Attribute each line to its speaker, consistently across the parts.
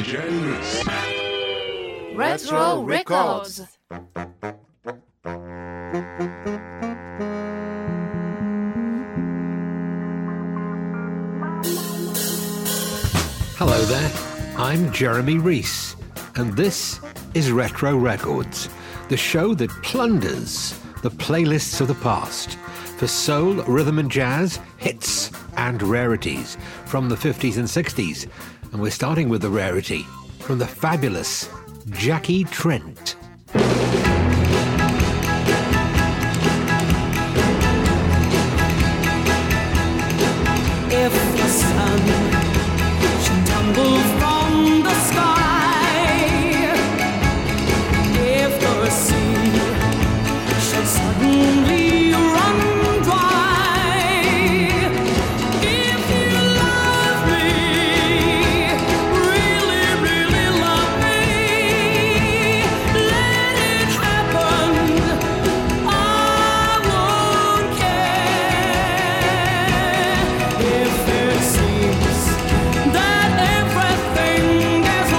Speaker 1: Genius.
Speaker 2: Retro Records.
Speaker 3: Hello there, I'm Jeremy Reese, and this is Retro Records, the show that plunders the playlists of the past for soul, rhythm and jazz, hits and rarities from the 50s and 60s. And we're starting with the rarity from the fabulous Jackie Trent.
Speaker 4: If the sun should tumble from the sky, if the sea should suddenly run dry, if you love me, really, really love me, let it happen, I won't care. If it seems that everything is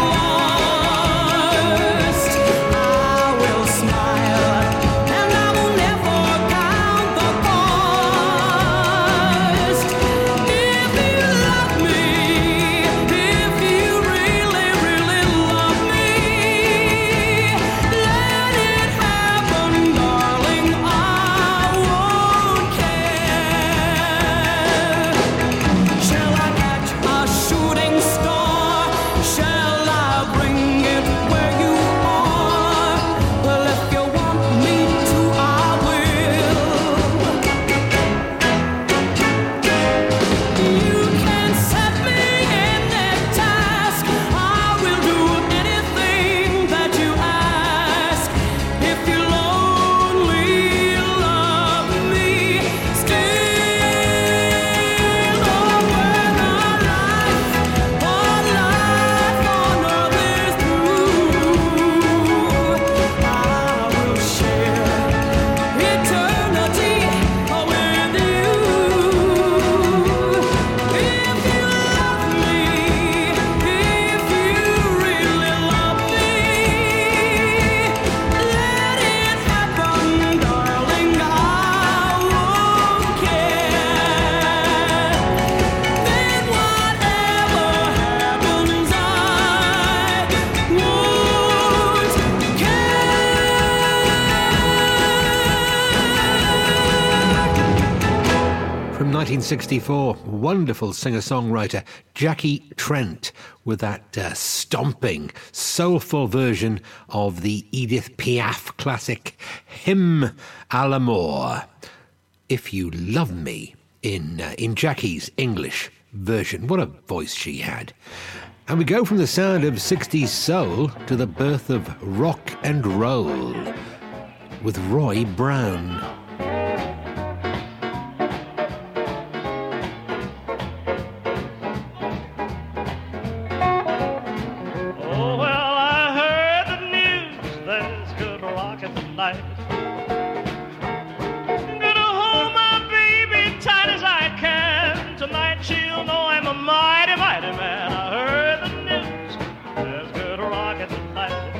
Speaker 4: lost, I will smile and I will never count the cost. If you love me, if you really, really love me, let it happen, darling, I won't care. Shall I catch a shooting star? Shall I bring it where you are? Well, if you want me to, I will. You can set me any task. I will do anything that you ask. If you only love me still, oh, when our life on earth is through, I will share eternity with you. If you love me, if you really love me, let it happen, darling, I won't care. Then whatever happens, I won't care.
Speaker 3: From 1964, wonderful singer-songwriter Jackie Trent with that stomping, soulful version of the Edith Piaf classic Hymn à l'amour. If You Love Me in Jackie's English version. What a voice she had. And we go from the sound of 60s soul to the birth of rock and roll with Roy Brown.
Speaker 5: Oh, well, I heard the news. There's good rockin' tonight. Gonna hold my baby tight as I can. Tonight she'll know I'm a mighty, mighty man. I heard the news. There's good rockin' tonight.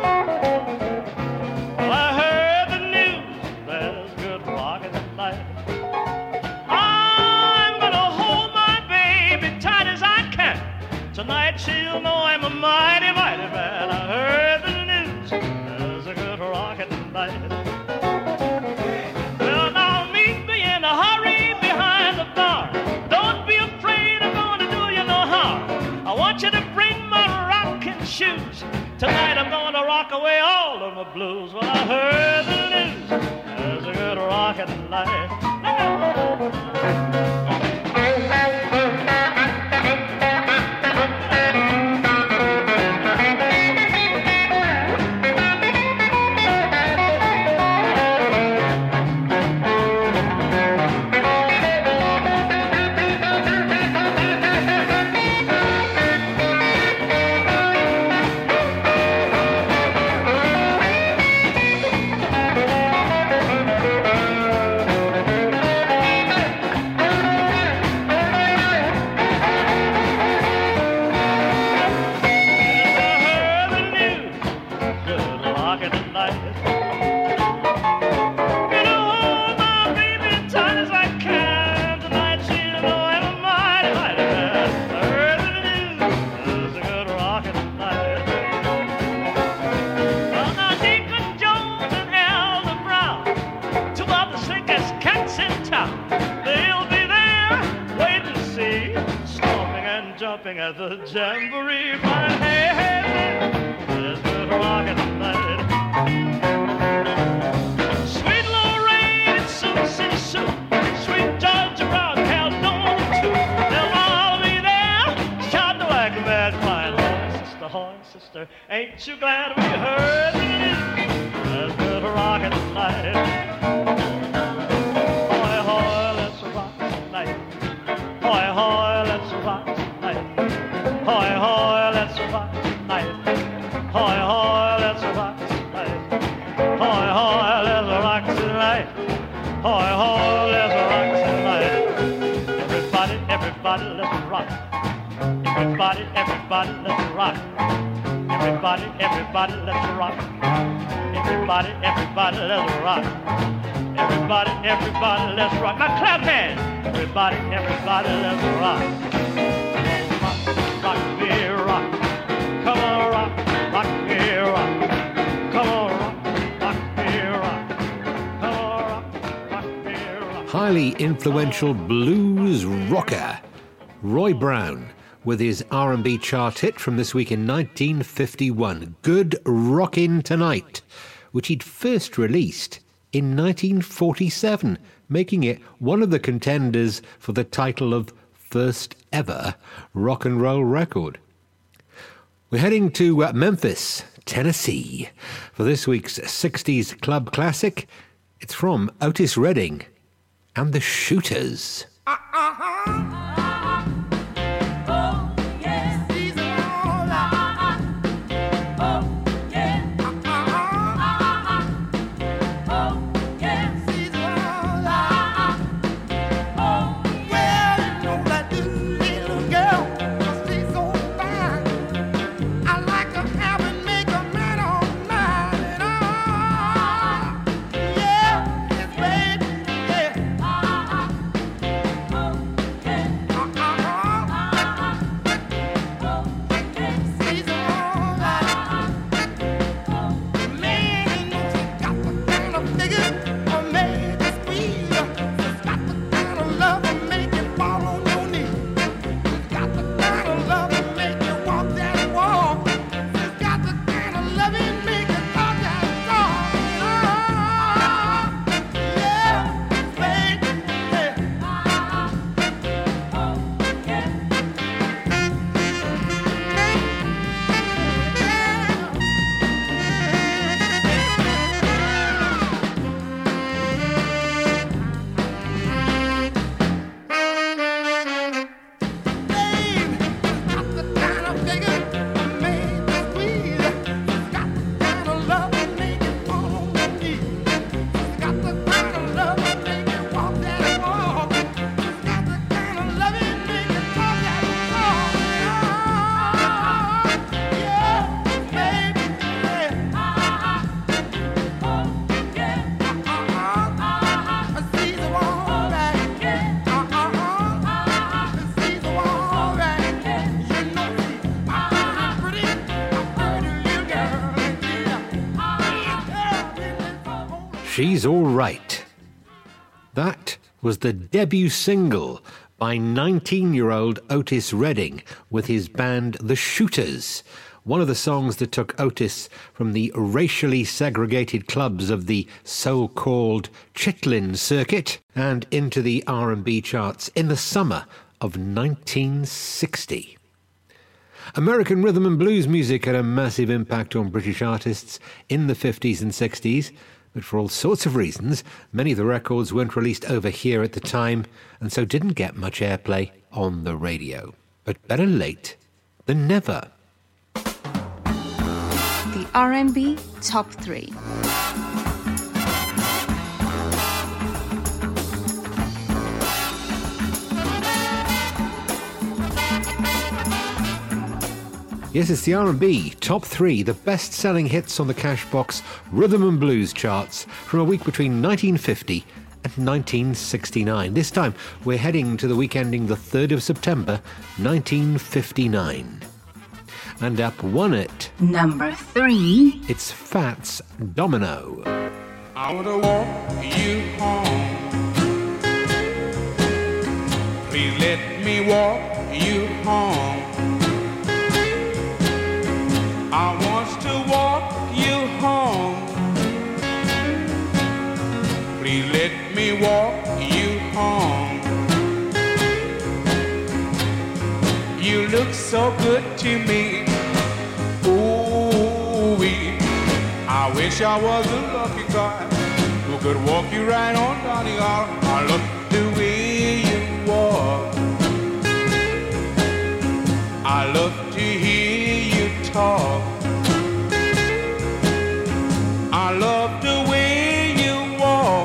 Speaker 5: Well, I heard the news. There's good rockin' tonight. I'm gonna hold my baby tight as I can. Tonight she'll know I'm a mighty, mighty man. I heard the news. There's a good rockin' tonight. Well, now meet me in a hurry behind the bar. Don't be afraid, I'm gonna do you no harm. I want you to bring my rockin' shoes. Tonight I'm gonna rock away all of my blues. Well, I heard the news. There's a good rockin' tonight. jumping at the jamboree. But hey, hey, there's good rockin' tonight. Sweet Lorraine, it's Sioux City Sue. Sweet Georgia Brown, Caledonia too. They'll all be there, shouting like a mad flying. Hoy, sister, ain't you glad we heard it? There's good rockin' tonight. Hoy, hoy, let's rock tonight. Hoy, hoy, let's rock tonight. Hoy, hoy, let's rock tonight. Hoy, hoy, let's rock tonight. Hoy, hoy, let's rock tonight. Hoy, hoy, let's rock tonight. Everybody, everybody, let's rock. Everybody, everybody, let's rock. Everybody, everybody, let's rock. Everybody, everybody, let's rock. Everybody, everybody, let's rock. Now clap hands. Everybody, everybody, let's rock. Rock, rock me, rock. Come on, rock, rock me, rock. Come on, rock, rock me, rock. Come on, rock, rock me, rock.
Speaker 3: Highly influential blues rocker, Roy Brown, with his R&B chart hit from this week in 1951, Good Rockin' Tonight, which he'd first released in 1947, making it one of the contenders for the title of first ever rock and roll record. We're heading to Memphis, Tennessee, for this week's 60s club classic. It's from Otis Redding and the Shooters. She's All Right. That was the debut single by 19-year-old Otis Redding with his band The Shooters, one of the songs that took Otis from the racially segregated clubs of the so-called Chitlin circuit and into the R&B charts in the summer of 1960. American rhythm and blues music had a massive impact on British artists in the 50s and 60s, but for all sorts of reasons, many of the records weren't released over here at the time and so didn't get much airplay on the radio. But better late than never.
Speaker 2: The R&B Top 3.
Speaker 3: Yes, it's the R&B Top 3, the best-selling hits on the Cashbox Rhythm and Blues charts from a week between 1950 and 1969. This time, we're heading to the week ending the 3rd of September, 1959. And up one at
Speaker 2: Number 3.
Speaker 3: It's Fats Domino.
Speaker 1: I want to walk you home. Please let me walk you home. I want to walk you home. Please let me walk you home. You look so good to me. Ooh-wee. I wish I was a lucky guy who could walk you right on down the aisle. I love the way you walk. I love to hear you talk. I love the way you walk.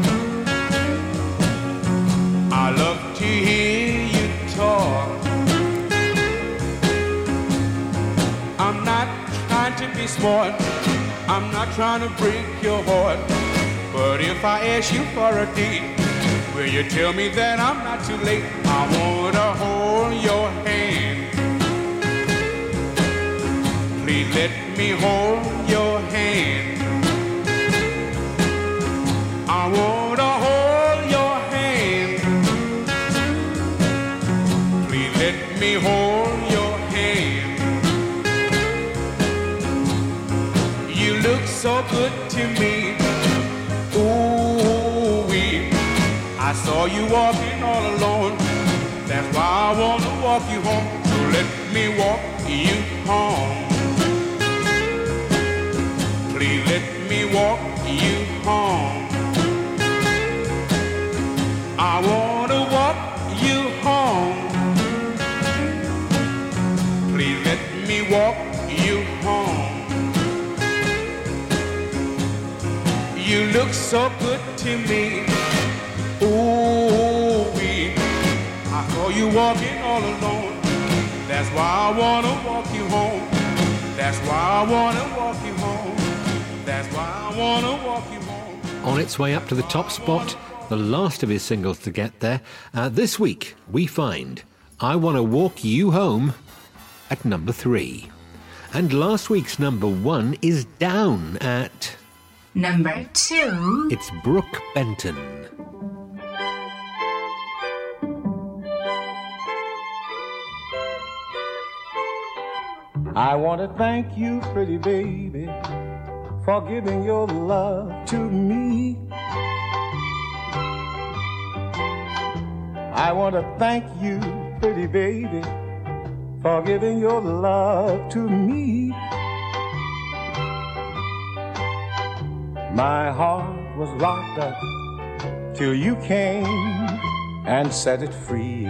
Speaker 1: I love to hear you talk. I'm not trying to be smart. I'm not trying to break your heart. But if I ask you for a date, will you tell me that I'm not too late? I wanna hold your hand. Please let me hold your hand. I wanna hold your hand. Please let me hold your hand. You look so good to me. Ooh-wee. I saw you walking all alone. That's why I wanna walk you home. So let me walk you home. Please let me walk you home. I wanna walk you home. Please let me walk you home. You look so good to me. Ooh-wee. I saw you walking all alone. That's why I wanna walk you home. That's why I wanna walk you home. That's why I wanna walk you home.
Speaker 3: On its way up to the top spot, the last of his singles to get there. This week, we find I Wanna Walk You Home at number 3. And last week's number 1 is down at...
Speaker 2: Number 2.
Speaker 3: It's Brooke Benton.
Speaker 6: I want to thank you, pretty baby, for giving your love to me. I want to thank you, pretty baby, for giving your love to me. My heart was locked up till you came and set it free.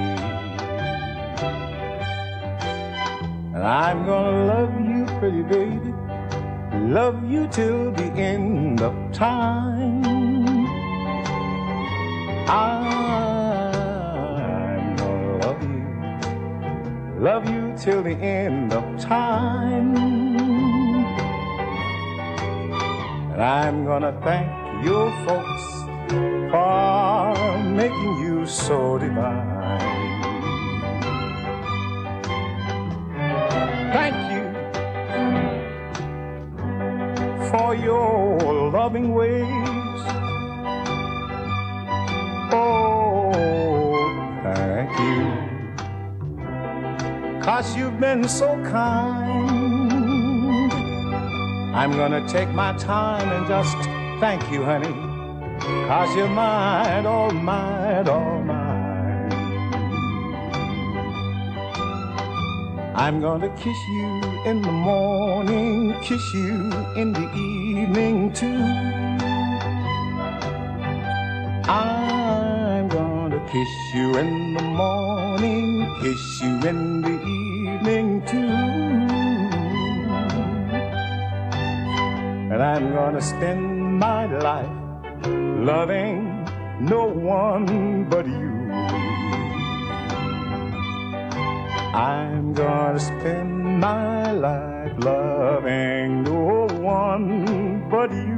Speaker 6: And I'm gonna love you, pretty baby, love you till the end of time. I'm gonna love you till the end of time. And I'm gonna thank your folks for making you so divine. Thank you for your loving ways. Oh, thank you, 'cause you've been so kind. I'm gonna take my time and just thank you, honey, 'cause you're mine, all mine, all mine. I'm gonna kiss you in the morning, kiss you in the evening too. I'm gonna kiss you in the morning, kiss you in the evening too. And I'm gonna spend my life loving no one but you. I'm gonna spend my life loving no one but you.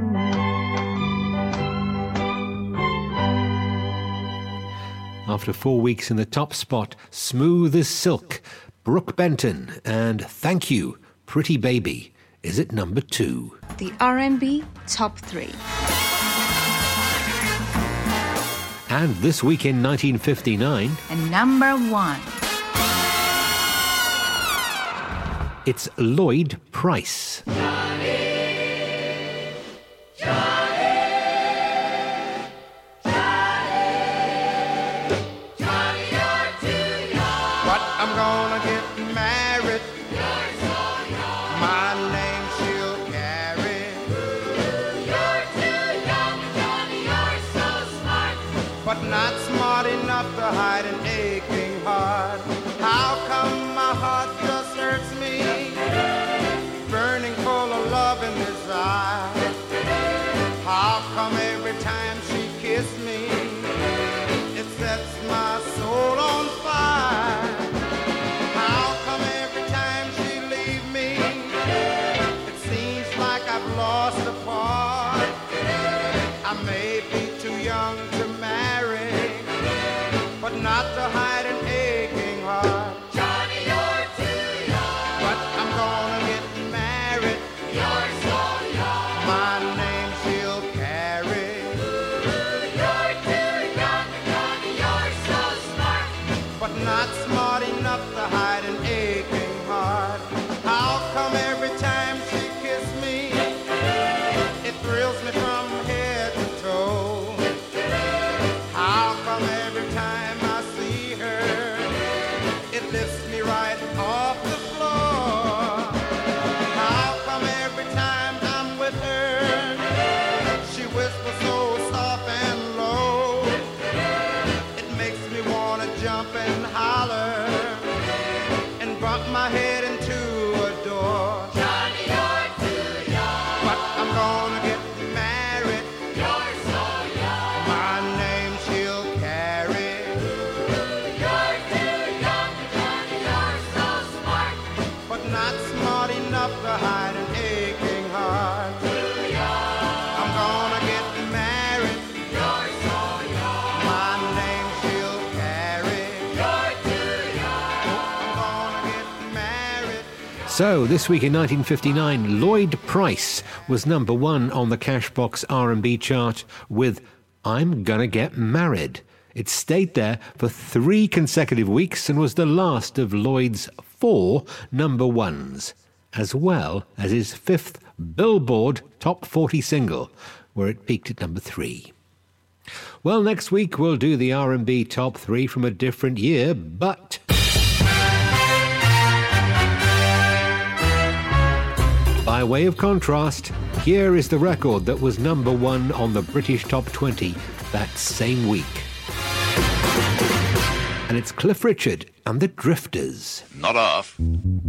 Speaker 3: After 4 weeks in the top spot, smooth as silk, Brooke Benton and Thank You, Pretty Baby, is at number 2.
Speaker 2: The R&B Top 3.
Speaker 3: And this week in 1959...
Speaker 2: And number 1.
Speaker 3: It's Lloyd Price.
Speaker 6: I'm gonna get married. You're so young. My name she'll carry.
Speaker 4: You're too young, Johnny, you're so smart.
Speaker 6: But not smart enough to hide an aching heart. How come my heart just hurts me? Burning full of love and desire. How come every time she kisses me, it sets my soul on fire? Lost a part. I may be too young to marry, but not to hide an aching heart.
Speaker 4: Johnny, you're too young.
Speaker 6: But I'm gonna get married.
Speaker 4: You're so young.
Speaker 6: My name she'll carry.
Speaker 4: You're too young, Johnny, you're so smart.
Speaker 6: But not smart enough to hide an aching heart. How come every time she kisses me, it thrills me from head to toe? How come every time I see her, it lifts me right off the floor? How come every time I'm with her, she whispers so soft and low? It makes me want to jump and holler and bump my head into a door.
Speaker 4: Johnny, you're too young.
Speaker 6: But I'm gonna get married.
Speaker 4: You're so young.
Speaker 6: My name she'll carry.
Speaker 4: You're too young, Johnny, you're so smart.
Speaker 6: But not smart enough to hide an aching heart.
Speaker 4: Too young.
Speaker 6: I'm gonna get married.
Speaker 4: You're so young.
Speaker 6: My name she'll carry.
Speaker 4: You're too young.
Speaker 6: I'm gonna get married.
Speaker 3: So, this week in 1959, Lloyd Price was number one on the Cashbox R&B chart with I'm Gonna Get Married. It stayed there for 3 consecutive weeks and was the last of Lloyd's 4 number ones, as well as his 5th Billboard Top 40 single, where it peaked at number 3. Well, next week we'll do the R&B Top 3 from a different year, but by way of contrast, here is the record that was number one on the British Top 20 that same week. And it's Cliff Richard and the Drifters.
Speaker 7: Not off.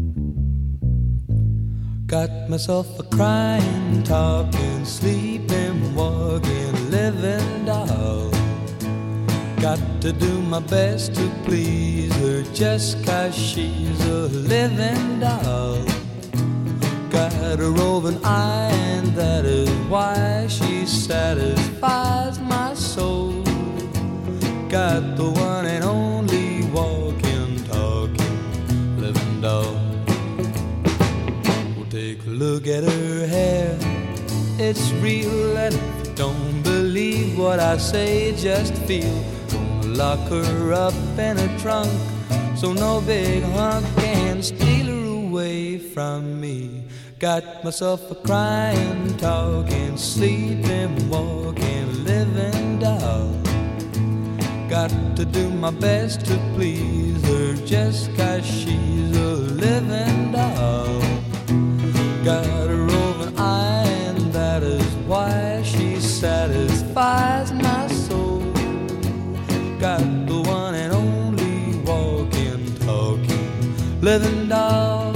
Speaker 8: Got myself a crying, talking, sleeping, walking, living doll. Got to do my best to please her just 'cause she's a living doll. Got a roving eye and that is why she satisfies my soul. Got the one and only walking, talking, living doll. Well, take a look at her hair, it's real, and if you don't believe what I say, just feel. Gonna lock her up in a trunk so no big hunk can steal her away from me. Got myself a crying, talking, sleeping, walking, living doll. Got to do my best to please her just 'cause she's a living doll. Got a roving eye and that is why she satisfies my soul. Got the one and only walking, talking, living doll.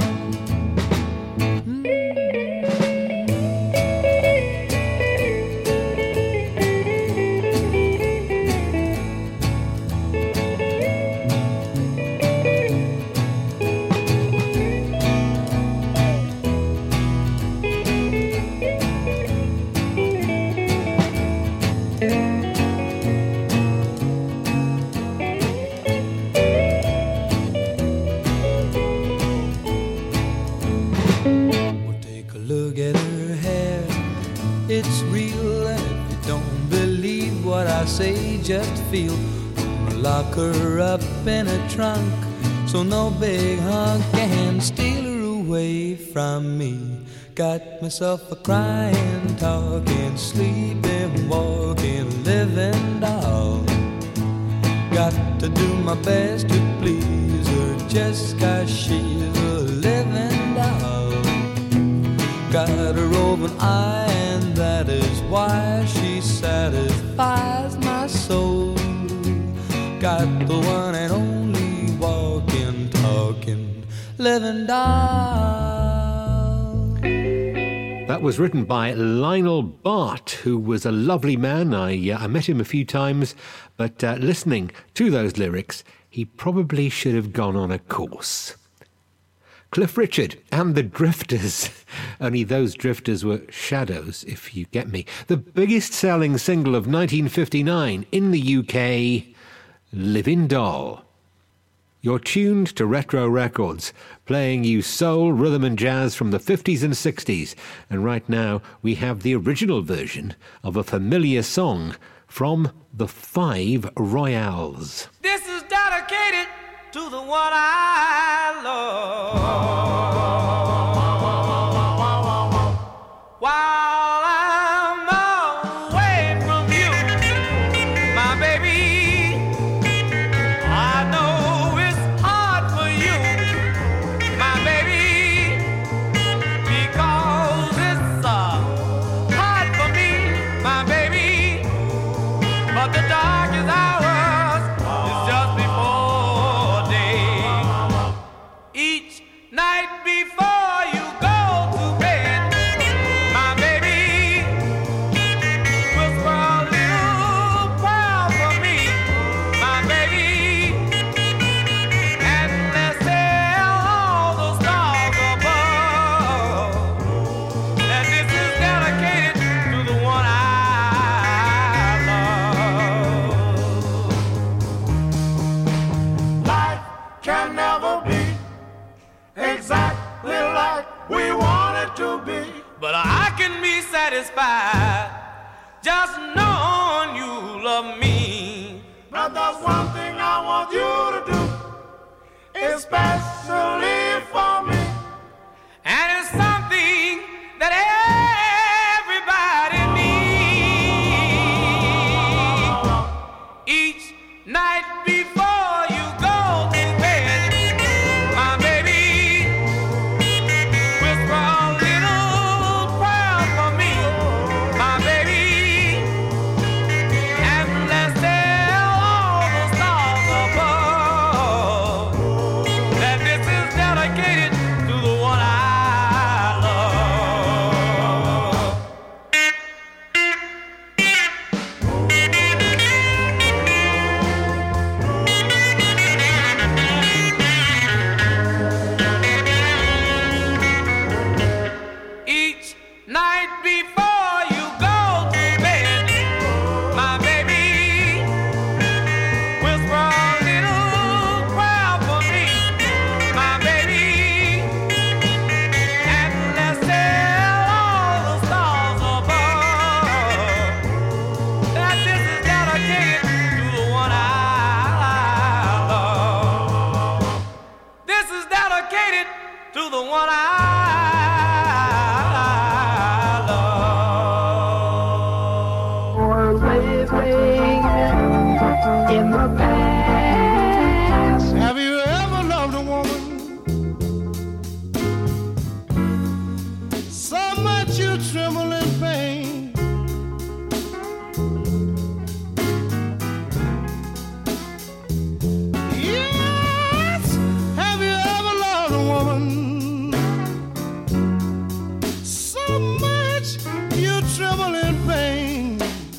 Speaker 8: Say just feel. Gonna lock her up in a trunk so no big hunk can steal her away from me. Got myself a crying, talking, sleeping, walking, living doll. Got to do my best to please her just 'cause she's a living doll. Got a roving eye and that is why she satisfies my soul. Got the one and only walking, talking, living doll.
Speaker 3: That was written by Lionel Bart, who was a lovely man. I met him a few times, but listening to those lyrics, he probably should have gone on a course. Cliff Richard and the Drifters. Only those drifters were shadows, if you get me. The biggest selling single of 1959 in the UK, Living Doll. You're tuned to Retro Records, playing you soul, rhythm and jazz from the 50s and 60s. And right now we have the original version of a familiar song from the Five Royales.
Speaker 6: This is dedicated to the one I love. While I'm away from you, my baby, I know it's hard for you, my baby, because it's hard for me, my baby, but the darkest hours is just before day. Each night before you go to bed, my baby, whisper a little prayer for me, my baby, and let's tell all the stars above that this is dedicated to the one I love. Life can never be exactly like we want it to be, but I can be satisfied just knowing you love me. But there's one thing I want you to do, especially for me, and it's something that everybody needs. Each night before you go to bed, my baby, whisper a little prayer for me, my baby, and let's tell all the stars above that this is dedicated to the one I love. Each night before you go to bed, my baby, whisper a little prayer for me, my baby, and let's tell all the stars above that this is dedicated to the one I love. This is dedicated to the one I love.
Speaker 7: In the past,
Speaker 6: Have you ever loved a woman so much you tremble in pain? Yes, have you ever loved a woman so much you tremble in pain?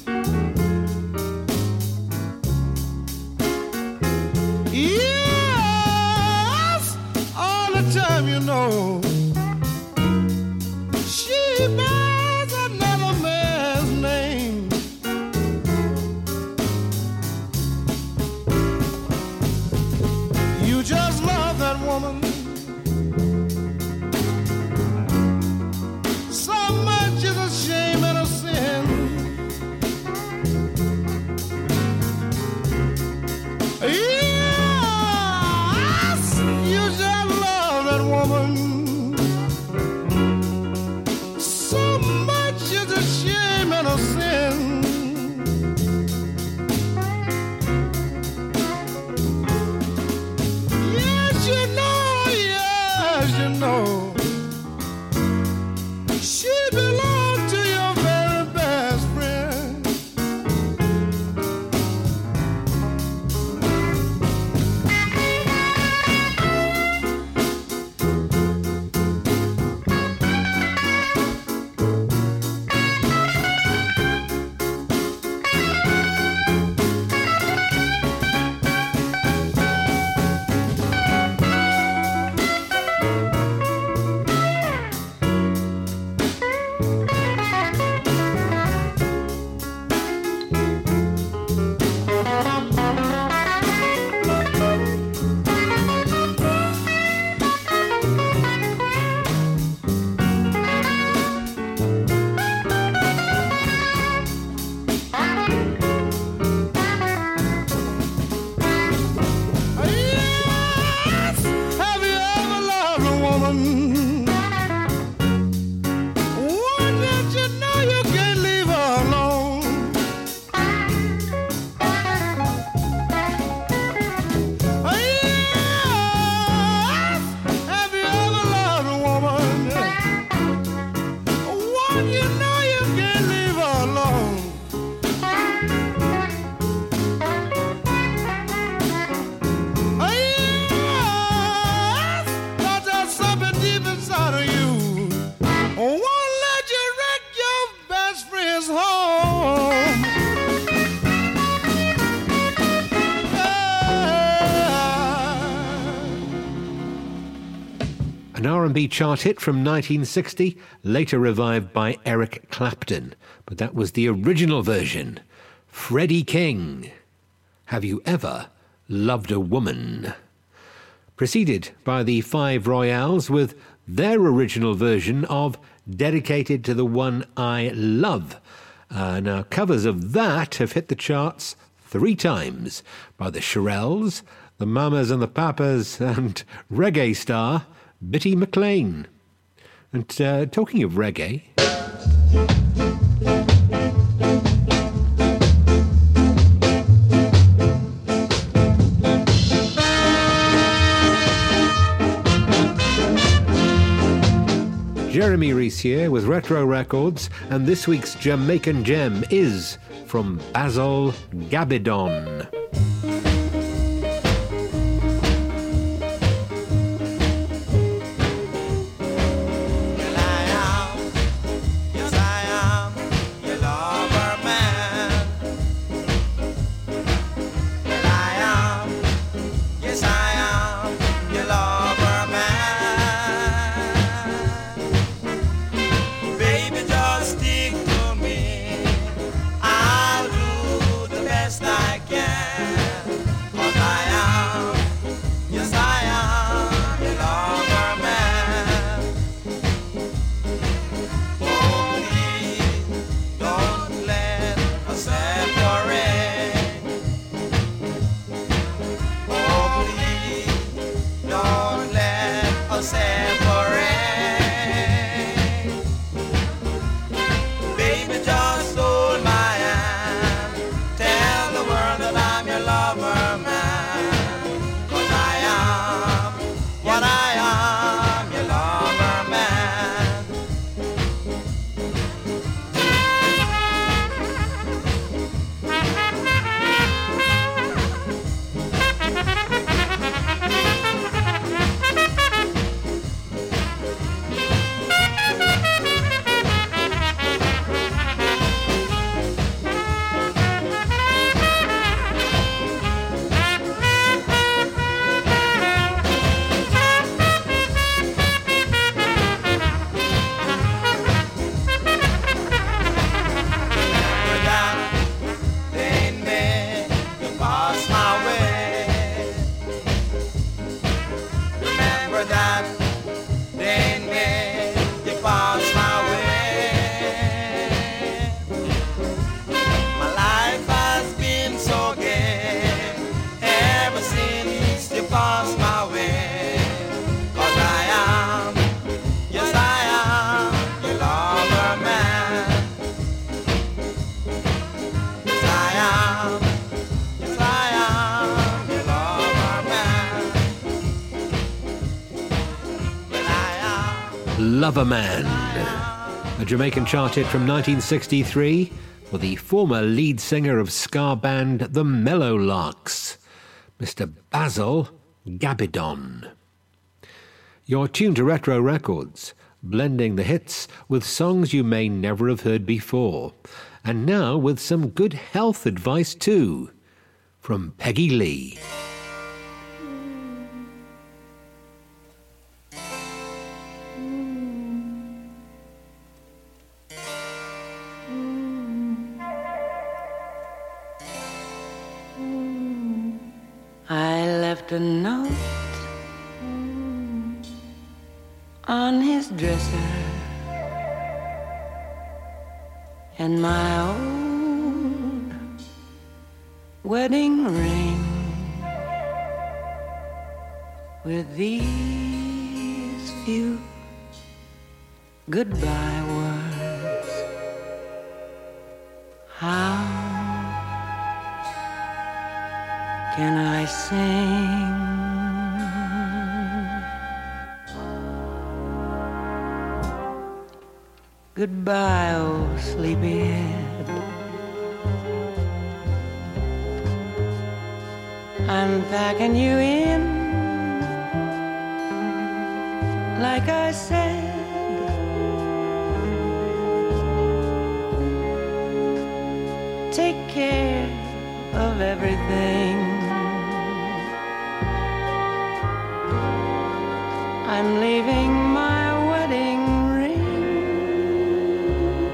Speaker 6: Yes, all the time, you know, she bears another man's name. You just love that woman so much is a shame and a sin. Yes, you just love that woman
Speaker 3: An R&B chart hit from 1960, later revived by Eric Clapton. But that was the original version. Freddie King, Have You Ever Loved a Woman? Preceded by the Five Royales with their original version of Dedicated to the One I Love. Now, covers of that have hit the charts 3 times by the Shirelles, the Mamas and the Papas, and reggae star Bitty McLean. And talking of reggae... Jeremy Reese here with Retro Records, and this week's Jamaican gem is from Basil Gabidon. Lover Man, a Jamaican chart hit from 1963 for the former lead singer of ska band The Mellow Larks, Mr. Basil Gabidon. You're tuned to Retro Records, blending the hits with songs you may never have heard before, and now with some good health advice too, from Peggy Lee.
Speaker 9: I left a note on his dresser, and my old wedding ring with these few goodbye words. How can I sing? Goodbye, oh sleepyhead. I'm packing you in, like I said. Take care of everything. I'm leaving my wedding ring.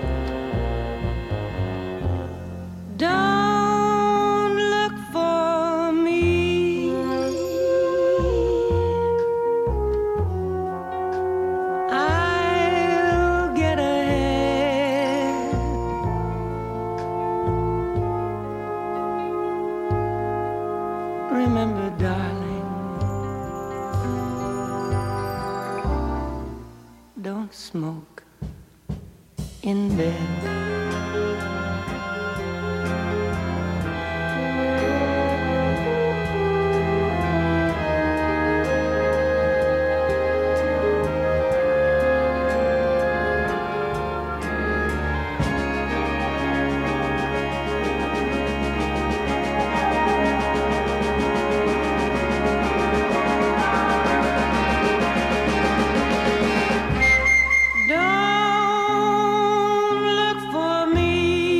Speaker 9: Don't look for me. I'll get ahead. Remember, darling, don't smoke in bed. Don't look for me.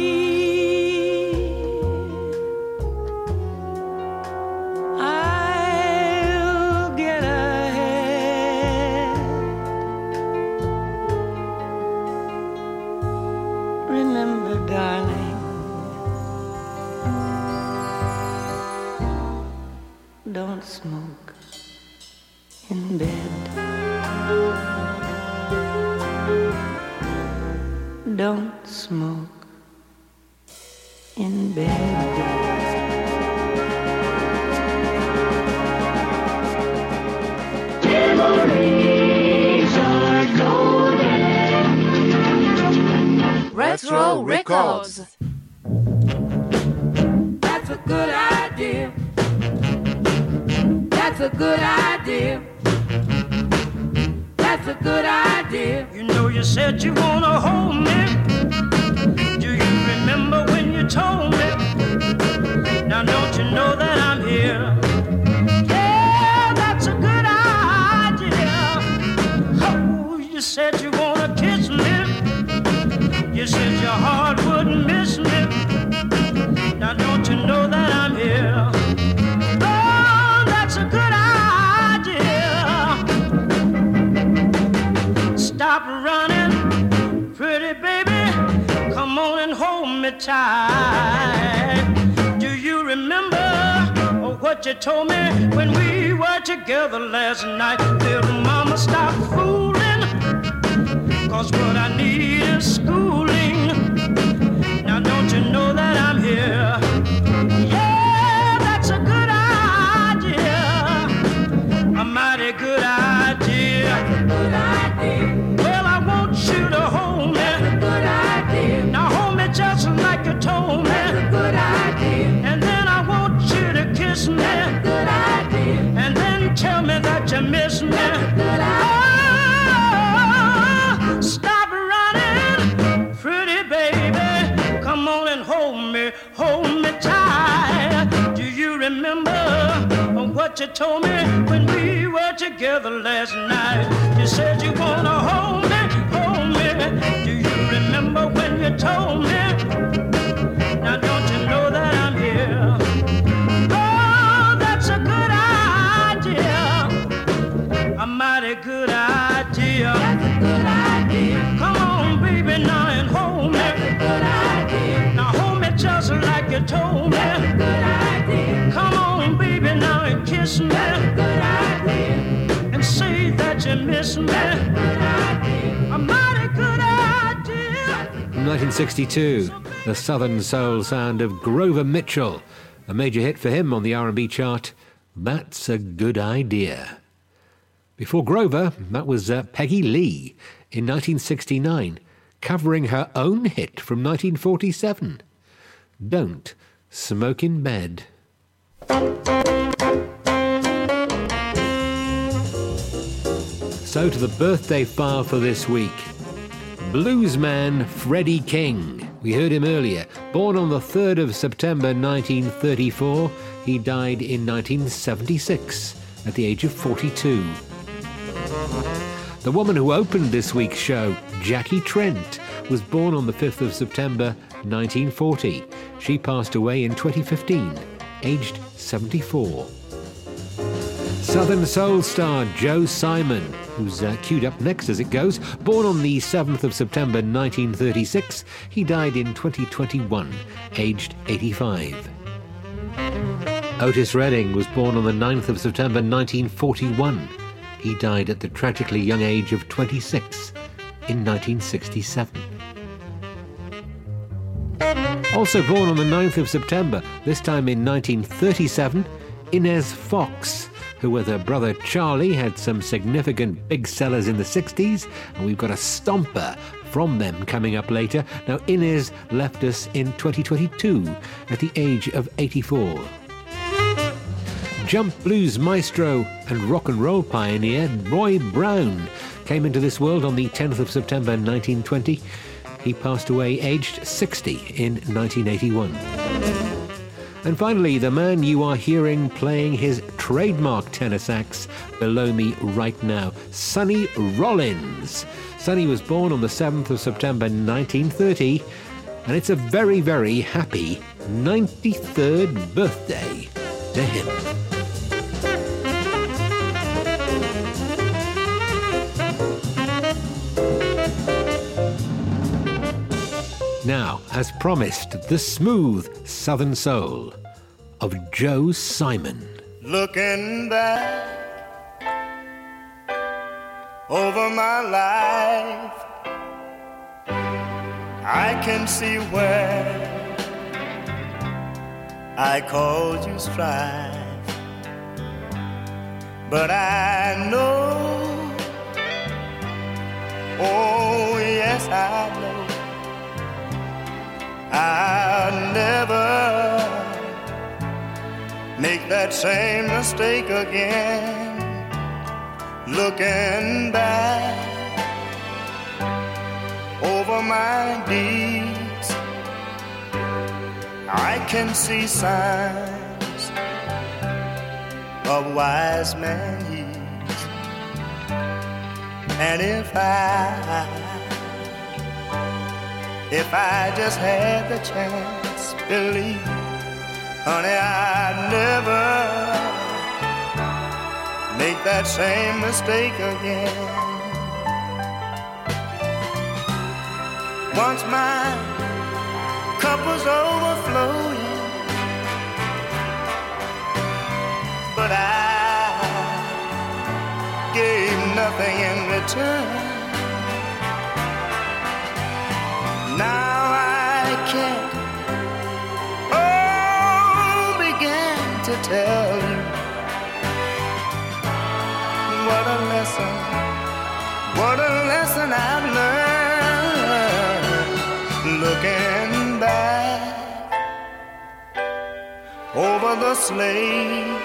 Speaker 9: I'll get ahead. Remember, darling, don't smoke in bed. Don't smoke in bed.
Speaker 10: Retro Records.
Speaker 11: That's a good idea. That's a good idea. That's a good idea.
Speaker 5: You know you said you wanna hold me. Do you remember when you told me? Now don't you know that I'm here? Yeah, that's a good idea. Oh, you said you wanna kiss me. You said your heart wouldn't miss me. Now don't you know that I'm here? Oh, that's a good idea. Stop running, pretty baby. Come on and hold me tight. Do you remember what you told me when we were together last night? Little mama, stop fooling, 'cause what I need is schooling. Now don't you know that I'm here? Yeah, that's a good idea. A mighty good idea.
Speaker 11: Good idea.
Speaker 5: Well, I want you to hold me.
Speaker 11: Good idea.
Speaker 5: Now hold me just like you told me.
Speaker 11: Good idea.
Speaker 5: And then I want you to kiss me.
Speaker 11: Good idea.
Speaker 5: And then tell me that you miss me.
Speaker 11: Good idea.
Speaker 5: Oh, stop running, pretty baby. Come on and hold me tight. Do you remember what you told me when we were together last night? You said you wanna hold me. Do you remember when you told me? Now don't you know that I'm here? Oh, that's a good idea. A mighty good idea.
Speaker 11: That's a good idea.
Speaker 5: Come on, baby, now and hold me.
Speaker 11: That's a good idea.
Speaker 5: Now hold me just like you told me.
Speaker 11: That's a good idea.
Speaker 5: Come on, baby, now and kiss me.
Speaker 11: That's a good idea.
Speaker 5: And say that you miss me.
Speaker 11: That's a good idea.
Speaker 5: A mighty good idea.
Speaker 3: 1962, the Southern Soul sound of Grover Mitchell. A major hit for him on the R&B chart. That's a good idea. Before Grover, that was Peggy Lee in 1969, covering her own hit from 1947. Don't Smoke in Bed. So to the birthday file for this week. Bluesman Freddie King. We heard him earlier. Born on the 3rd of September 1934, he died in 1976 at the age of 42. The woman who opened this week's show, Jackie Trent, was born on the 5th of September 1940. She passed away in 2015, aged 74. Southern soul star Joe Simon, who's queued up next as it goes. Born on the 7th of September 1936, he died in 2021, aged 85. Otis Redding was born on the 9th of September 1941. He died at the tragically young age of 26 in 1967. Also born on the 9th of September, this time in 1937, Inez Fox, who with her brother Charlie had some significant big sellers in the 60s, and we've got a stomper from them coming up later. Now, Inez left us in 2022 at the age of 84. Jump blues maestro and rock and roll pioneer Roy Brown came into this world on the 10th of September 1920. He passed away aged 60 in 1981. And finally, the man you are hearing playing his trademark tenor sax below me right now, Sonny Rollins. Sonny was born on the 7th of September 1930, and it's a very, very happy 93rd birthday to him. Now, as promised, the smooth Southern soul of Joe Simon.
Speaker 6: Looking back over my life, I can see where I caused you strife, but I know, oh yes I know, I'll never make that same mistake again. Looking back over my deeds, I can see signs of wise man heeds. And if I just had the chance, believe, honey, I'd never make that same mistake again. Once my cup was overflowing, but I gave nothing in return. Now I can't, begin to tell you what a lesson I've learned. Looking back over the slate,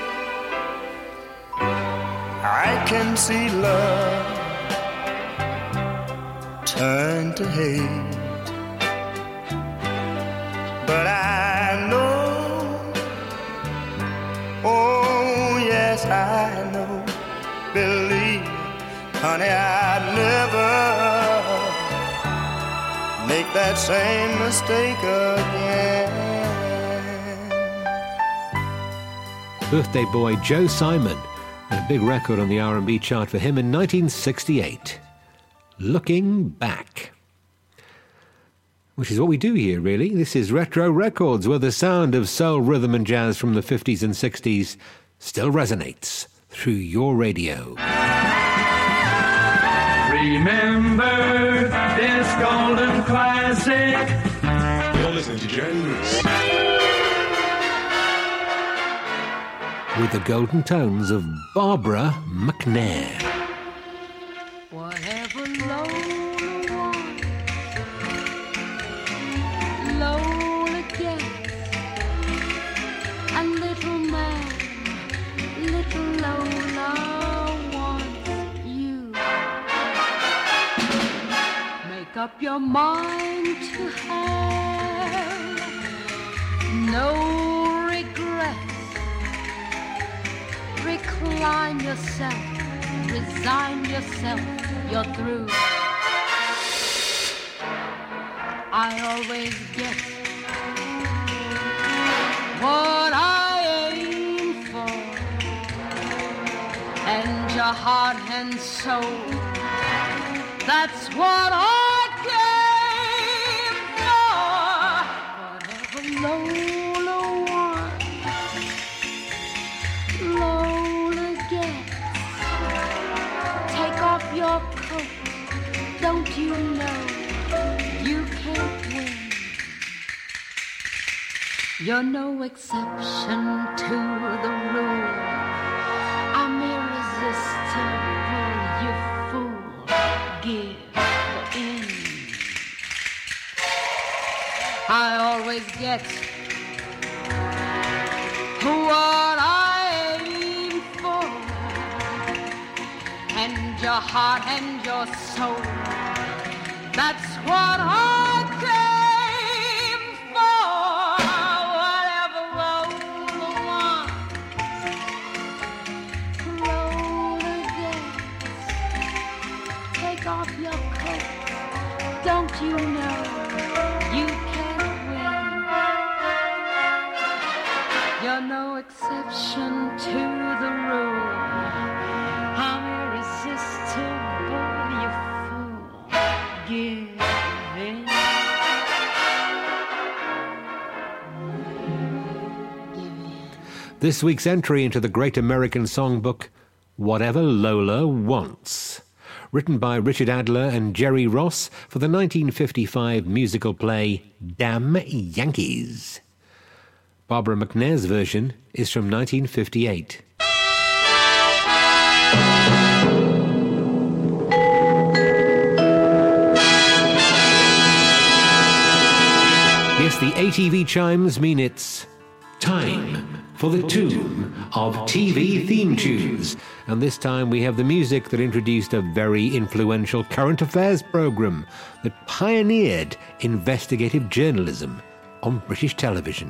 Speaker 6: I can see love turn to hate. But I know, oh yes I know, believe, honey, I'd never make that same mistake again.
Speaker 3: Birthday boy Joe Simon, and a big record on the R&B chart for him in 1968. Looking Back. Which is what we do here, really. This is Retro Records, where the sound of soul, rhythm and jazz from the 50s and 60s still resonates through your radio.
Speaker 10: Remember this golden classic.
Speaker 12: You're listening to Jerry Lewis.
Speaker 3: With the golden tones of Barbara McNair.
Speaker 13: Whatever Lola gets, and little man, little Lola wants you. Make up your mind to have no regrets. Recline yourself, resign yourself, you're through. I always get what I aim for. your heart and soul. That's what I came for. Whatever Lola wants, Lola gets. Take off your coat, don't you know you can't win? You're no exception to the rule. I'm irresistible, you fool. Give in. I always get what I aim for, and your heart and your soul. That's what I came for. Whatever Lola wants, Lola gets. Take off your coat, don't you know you can't win? You're no exception to the rule. I'm irresistible, you fool. Give in.
Speaker 3: This week's entry into the Great American Songbook, Whatever Lola Wants, written by Richard Adler and Jerry Ross for the 1955 musical play Damn Yankees. Barbara McNair's version is from 1958. Yes, the ATV chimes mean it's time for the tune of TV theme tunes. And this time we have the music that introduced a very influential current affairs program that pioneered investigative journalism on British television.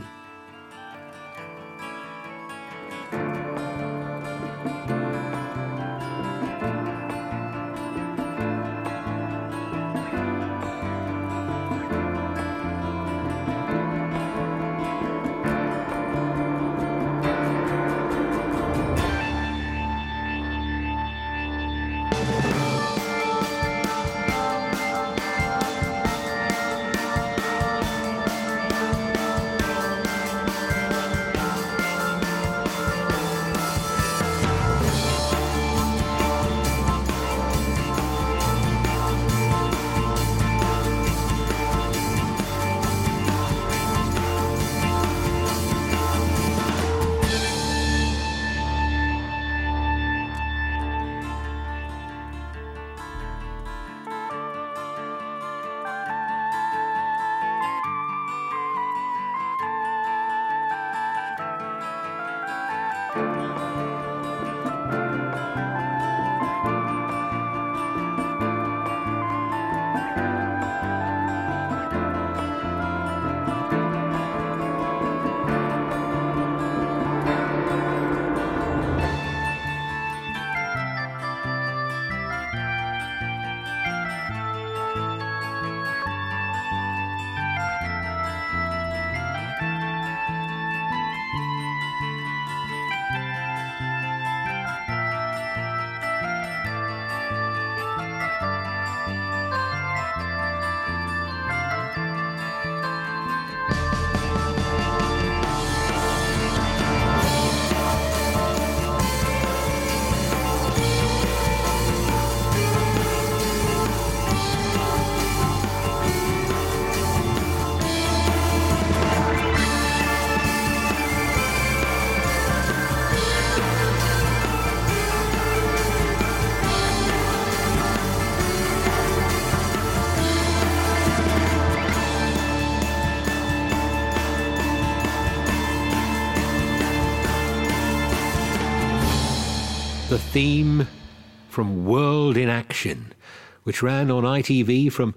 Speaker 3: The theme from World in Action, which ran on ITV from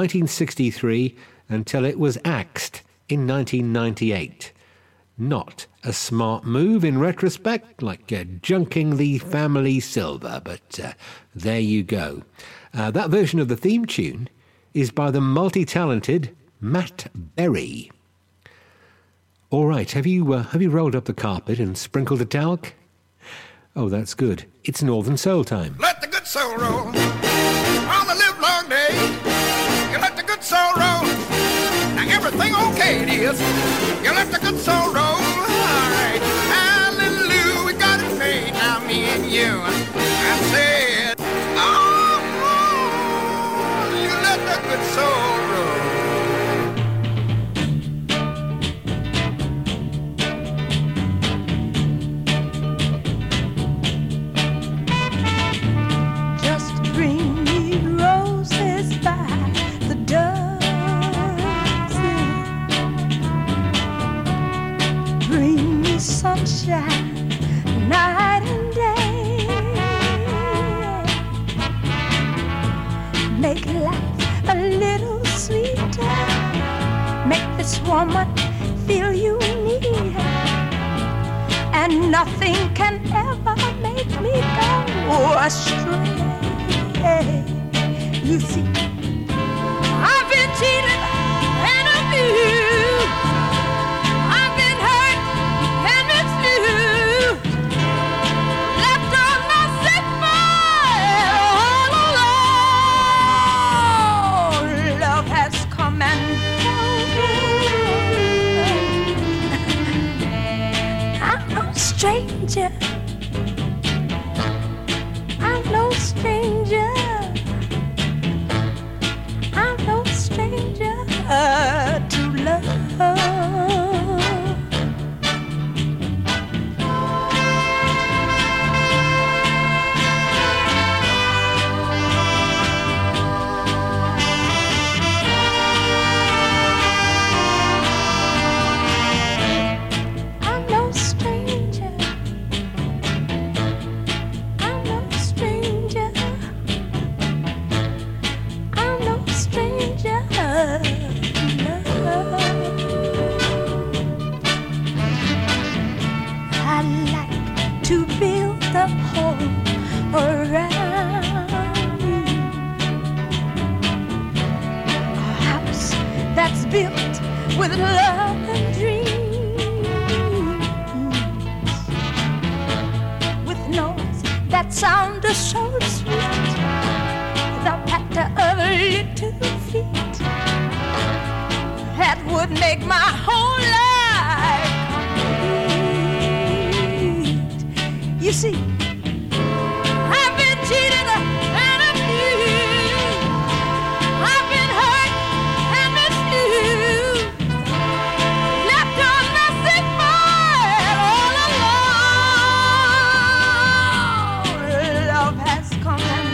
Speaker 3: 1963 until it was axed in 1998. Not a smart move in retrospect, like junking the family silver, but there you go. That version of the theme tune is by the multi-talented Matt Berry. All right, have you rolled up the carpet and sprinkled the talc? Oh, that's good. It's Northern Soul time.
Speaker 12: Let the good soul roll on the live long day. You let the good soul roll. Now everything okay it is. You let the good soul roll. All right. Hallelujah. We got it made. Now me and you. I said, oh, you let the good soul roll.
Speaker 14: Bring me roses by the dozen. Bring me sunshine night and day. Make life a little sweeter. Make this woman feel you need her. And nothing can ever make me go astray. You see, I've been cheated and abused. I've been hurt and misused. Left on my sick bed all alone. Love has come and gone. I'm no stranger. I'm no stranger. I'm no stranger to love. I'm no stranger. I'm no stranger. I'm no stranger to love. I like to build a home around you. A house that's built with love and dreams. With noise that sounds so sweet. The patter of little feet that would make my whole life complete. You see, I've been cheated and abused. I've been hurt and misused. Left on my sick bed all alone. Love has come and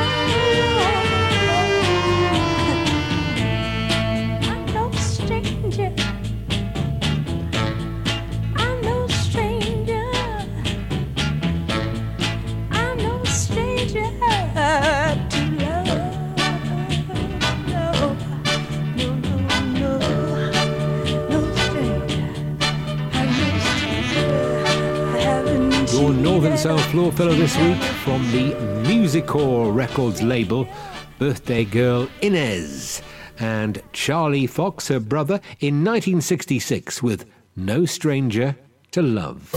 Speaker 14: gone. I'm no stranger. I'm no stranger. I'm no stranger to love. No, no, no, no, no stranger. I'm no stranger. I haven't
Speaker 3: Your Northern
Speaker 14: cheated.
Speaker 3: Soul floor filler this week from the Musicor Records label, birthday girl Inez, and Charlie Fox, her brother, in 1966 with No Stranger to Love.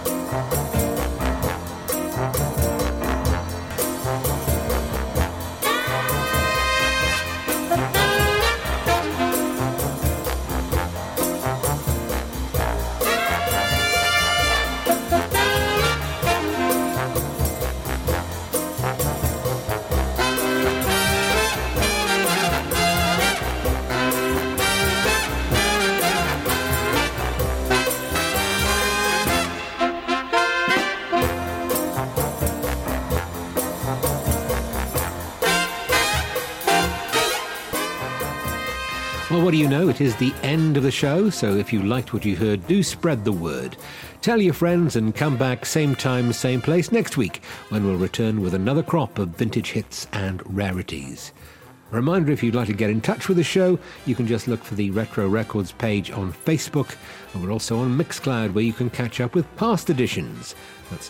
Speaker 3: Well, what do you know? It is the end of the show, so if you liked what you heard, do spread the word. Tell your friends and come back same time, same place next week when we'll return with another crop of vintage hits and rarities. A reminder, if you'd like to get in touch with the show, you can just look for the Retro Records page on Facebook, and we're also on Mixcloud where you can catch up with past editions. That's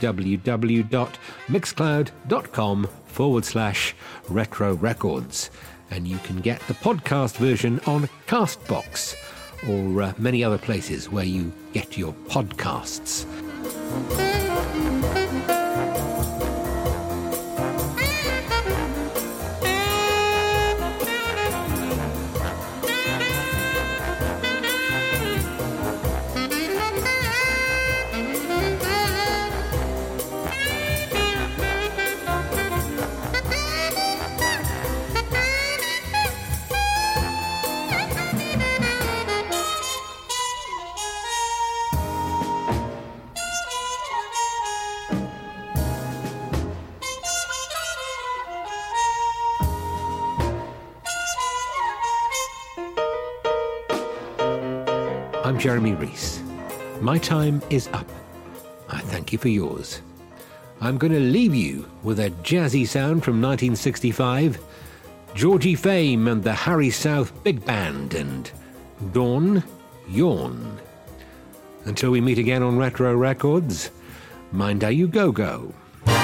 Speaker 3: www.mixcloud.com/Retro Records. And you can get the podcast version on Castbox or many other places where you get your podcasts. I'm Jeremy Reese. My time is up. I thank you for yours. I'm going to leave you with a jazzy sound from 1965, Georgie Fame and the Harry South Big Band and Dawn Yawn. Until we meet again on Retro Records, mind how you go-go.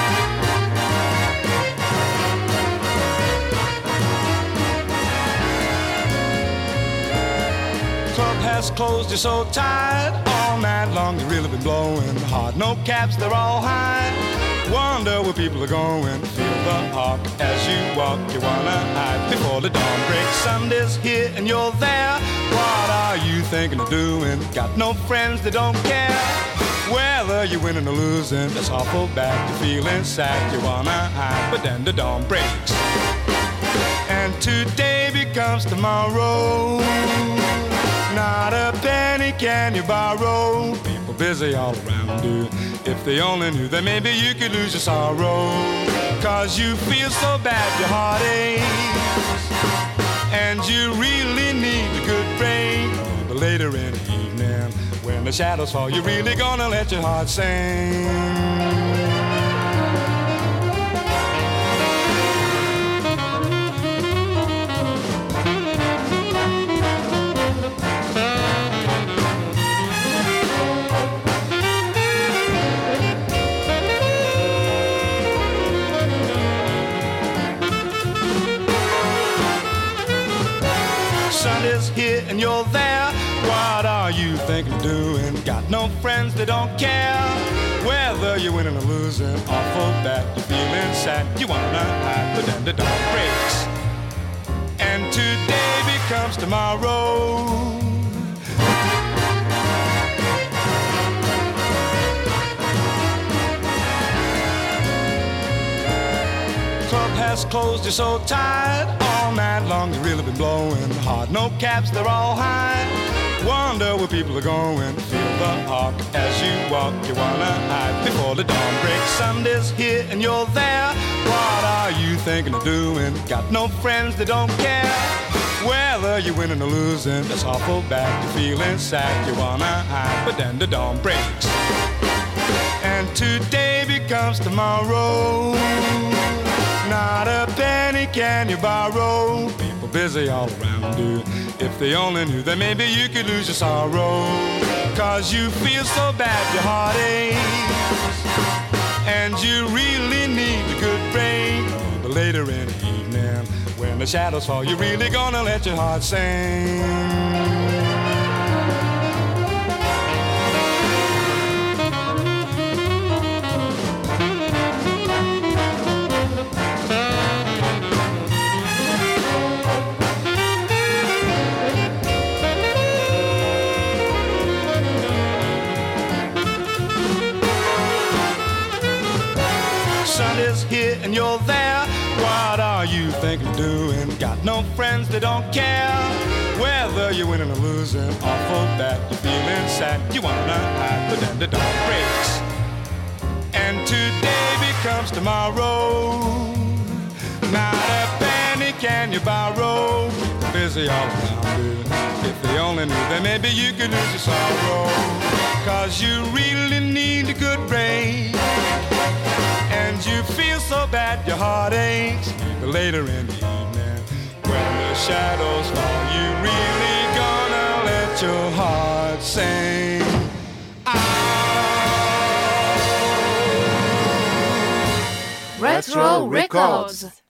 Speaker 15: Club has closed, you're so tired. All night long you've really been blowing hard. No caps, they're all high. Wonder where people are going. Feel the hawk as you walk. You wanna hide before the dawn breaks. Sunday's here and you're there. What are you thinking of doing? Got no friends that don't care whether you're winning or losing. It's awful bad to feeling sad. You wanna hide, but then the dawn breaks and today becomes tomorrow. Not a penny can you borrow. People busy all around you. If they only knew that maybe you could lose your sorrow. Cause you feel so bad your heart aches and you really need a good break. But later in the evening when the shadows fall, you're really gonna let your heart sing. Sunday's here and you're there. What are you thinking of doing? Got no friends that don't care whether you're winning or losing. Awful bad, you're feeling sad. You wanna hide, but then the dawn breaks and today becomes tomorrow. Club has closed, you're so tired. All night long you've really been blowing hard. No caps, they're all high. Wonder where people are going. Feel the hawk as you walk. You wanna hide before the dawn breaks. Sunday's here and you're there. What are you thinking of doing? Got no friends that don't care whether you're winning or losing. It's awful bad, you're feeling sad. You wanna hide, but then the dawn breaks and today becomes tomorrow. Not a penny can you borrow. People busy all around you. If they only knew that maybe you could lose your sorrow. Cause you feel so bad your heart aches and you really need a good break. But later in the evening when the shadows fall, you're really gonna let your heart sing. Sunday's here and you're there. What are you thinking of doing? Got no friends that don't care whether you're winning or losing. Awful bad, you're feeling sad. You wanna hide, but then the dawn breaks and today becomes tomorrow. Not a penny can you borrow. People busy all around you. If they only knew that maybe you could lose your sorrow. Cause you really need a good break and you feel so bad your heart aches. But later in the evening when the shadows fall, you really gonna let your heart sing.
Speaker 16: Retro Records.